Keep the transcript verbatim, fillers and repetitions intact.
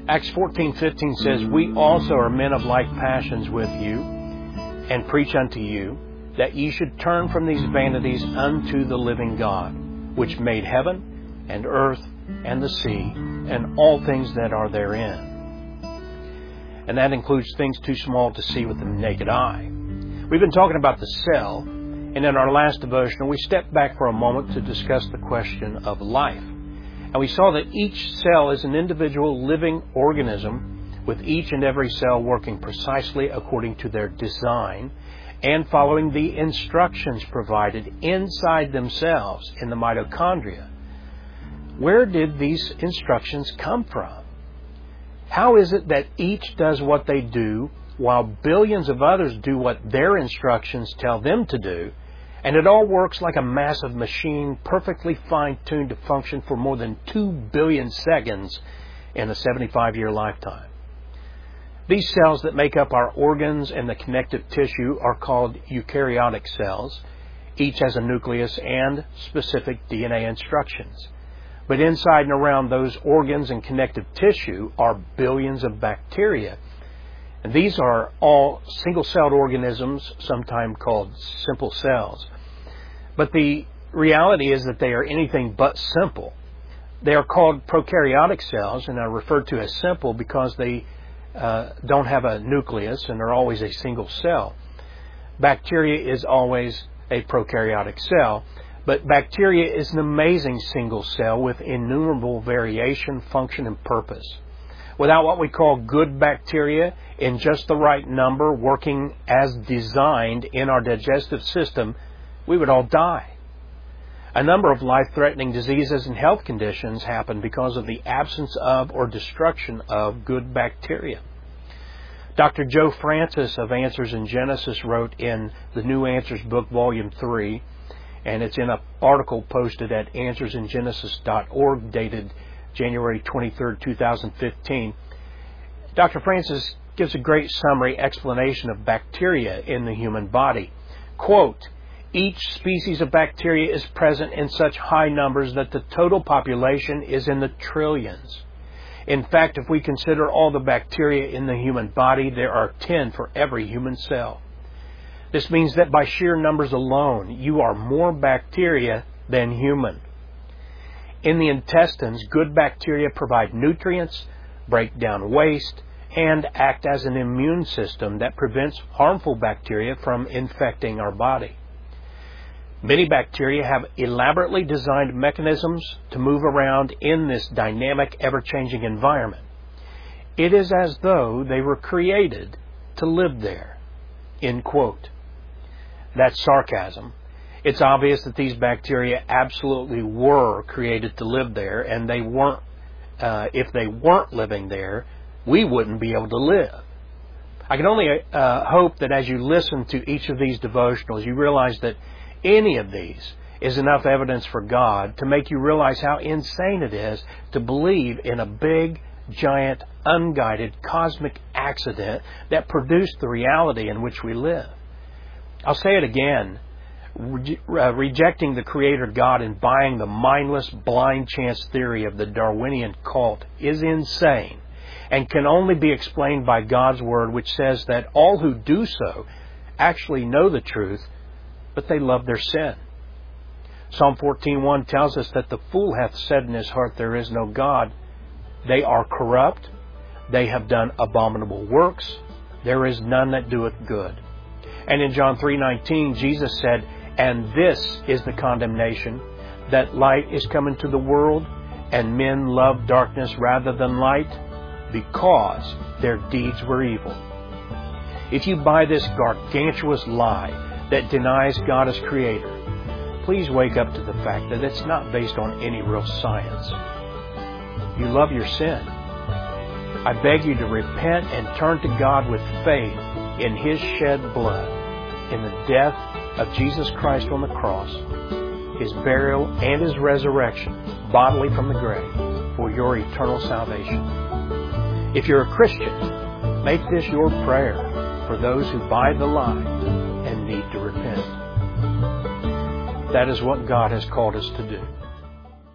Acts fourteen fifteen says, "We also are men of like passions with you, and preach unto you, that ye should turn from these vanities unto the living God, which made heaven and earth and the sea, and all things that are therein." And that includes things too small to see with the naked eye. We've been talking about the cell, and in our last devotional, we stepped back for a moment to discuss the question of life. And we saw that each cell is an individual living organism, with each and every cell working precisely according to their design and following the instructions provided inside themselves in the mitochondria. Where did these instructions come from? How is it that each does what they do while billions of others do what their instructions tell them to do, and it all works like a massive machine perfectly fine-tuned to function for more than two billion seconds in a seventy-five-year lifetime? These cells that make up our organs and the connective tissue are called eukaryotic cells. Each has a nucleus and specific D N A instructions. But inside and around those organs and connective tissue are billions of bacteria. And these are all single-celled organisms, sometimes called simple cells. But the reality is that they are anything but simple. They are called prokaryotic cells, and are referred to as simple because they uh, don't have a nucleus and are always a single cell. Bacteria is always a prokaryotic cell, but bacteria is an amazing single cell with innumerable variation, function, and purpose. Without what we call good bacteria in just the right number working as designed in our digestive system, we would all die. A number of life-threatening diseases and health conditions happen because of the absence of or destruction of good bacteria. Doctor Joe Francis of Answers in Genesis wrote in the New Answers book, Volume three, and it's in an article posted at answers in genesis dot org dated January twenty-third, two thousand fifteen. Doctor Francis gives a great summary explanation of bacteria in the human body. Quote, "Each species of bacteria is present in such high numbers that the total population is in the trillions. In fact, if we consider all the bacteria in the human body, there are ten for every human cell. This means that by sheer numbers alone, you are more bacteria than human. In the intestines, good bacteria provide nutrients, break down waste, and act as an immune system that prevents harmful bacteria from infecting our body. Many bacteria have elaborately designed mechanisms to move around in this dynamic, ever-changing environment. It is as though they were created to live there." End quote. That's sarcasm. It's obvious that these bacteria absolutely were created to live there, and they weren't. Uh, if they weren't living there, we wouldn't be able to live. I can only uh, hope that as you listen to each of these devotionals, you realize that any of these is enough evidence for God to make you realize how insane it is to believe in a big, giant, unguided, cosmic accident that produced the reality in which we live. I'll say it again. Re- uh, rejecting the Creator God and buying the mindless, blind chance theory of the Darwinian cult is insane and can only be explained by God's Word, which says that all who do so actually know the truth, but they love their sin. Psalm fourteen one tells us that the fool hath said in his heart, "There is no God." They are corrupt. They have done abominable works. There is none that doeth good. And in John three nineteen, Jesus said, "And this is the condemnation, that light is come into the world, and men love darkness rather than light, because their deeds were evil." If you buy this gargantuous lie that denies God as Creator, please wake up to the fact that it's not based on any real science. You love your sin. I beg you to repent and turn to God with faith in His shed blood, in the death of Jesus Christ on the cross, His burial and His resurrection, bodily from the grave, for your eternal salvation. If you're a Christian, make this your prayer for those who buy the lie and need to repent. That is what God has called us to do.